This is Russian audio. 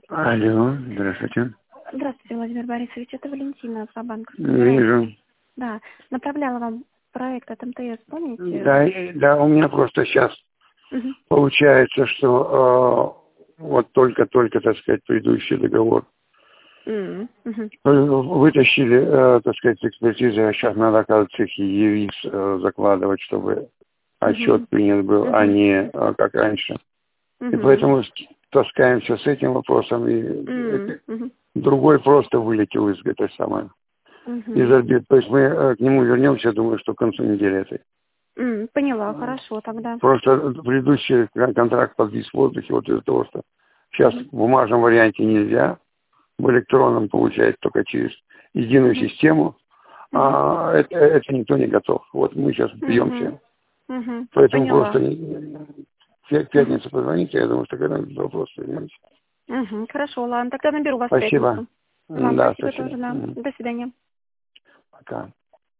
Алло, здравствуйте. Здравствуйте, Владимир Борисович. Это Валентина, Альфа-банк. Вижу. Да, направляла вам проект от МТС, помните? Да, у меня просто сейчас Мгм. получается, что вот только-только, так сказать, предыдущий договор Мгм. вытащили, так сказать, экспертизы, а сейчас надо, оказывается, их ЕВИС закладывать, чтобы отчет принят был, а не как раньше. И поэтому таскаемся с этим вопросом, и другой просто вылетел из этой самой, из орбит. То есть мы к нему вернемся, думаю, что к концу недели этой. Поняла, хорошо тогда. Просто предыдущий контракт подвис в воздухе вот из-за того, что сейчас в бумажном варианте нельзя, в электронном получается только через единую систему, а это никто не готов. Вот мы сейчас бьемся. Поэтому Поняла. просто в пятницу позвоните, я думаю, что когда этот вопрос вернемся. Хорошо, ладно, тогда наберу вас в Спасибо. пятницу. Вам Да, спасибо спасибо. тоже, да. До свидания. Пока.